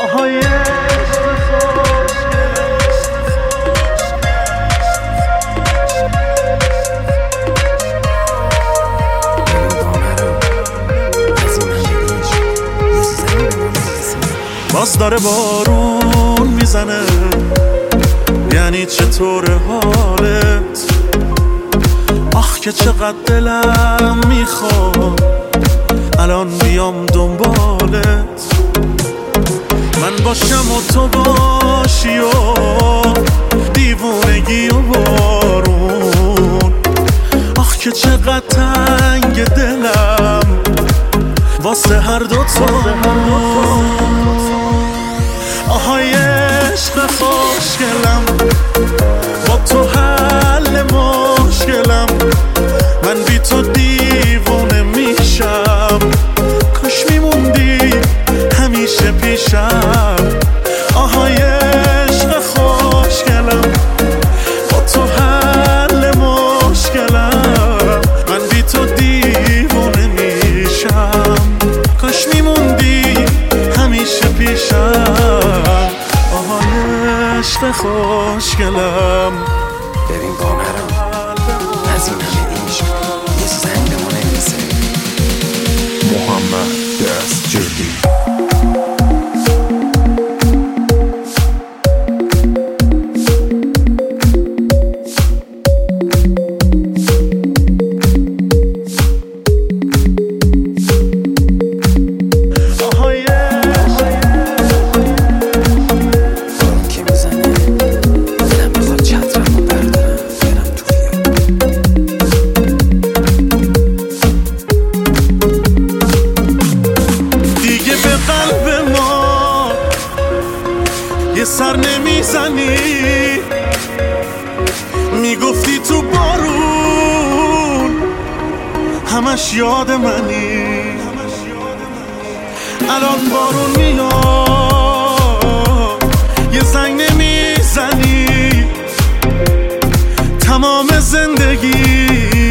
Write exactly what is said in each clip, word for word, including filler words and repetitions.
آهای باز داره بارون میزنه، یعنی چطور حالت؟ آخ که چقدر دلم میخواد الان بیام دنبالت، من باشم و تو باشی و دیوونگی و بارون. آخ که چقدر تنگ دلم واسه هر دوتامون. آهای عشق خوشگلم، با تو حل مشکلم، من بی تو دیوونه میشم، کاش میموندی همیشه پیشم. آهای عشق خوشگلم، با تو حل مشکلم، من بی تو دیوونه میشم، کاش میموندی همیشه پیشم. آهای عشق خوشگلم، بریم با مرام از این همه عشق یه زنگ به ما نمیرسه. محمد دستجردی. یه سر نمیزنی، میگفتی تو بارون همش یاد منی، الان بارون میاد یه زنگ نمیزنی، تمام زندگی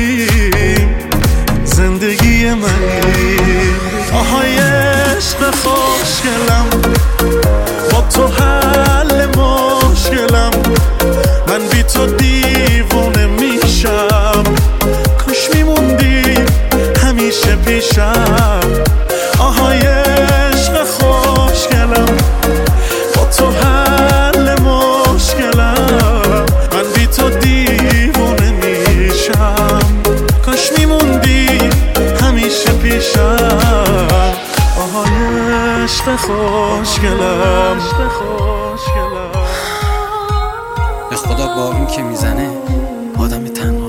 زندگی منی. آهای عشق خوشگلم، با تو حل مشکلم، من بی تو دیوونه میشم، کاش میموندی همیشه پیشم. آهای عشق خوشگلم، با تو حل مشکلم، من بی تو دیوونه میشم، کاش میموندی همیشه پیشم. آهای عشق خوشگلم. به خدا بارون که میزنه آدم تنها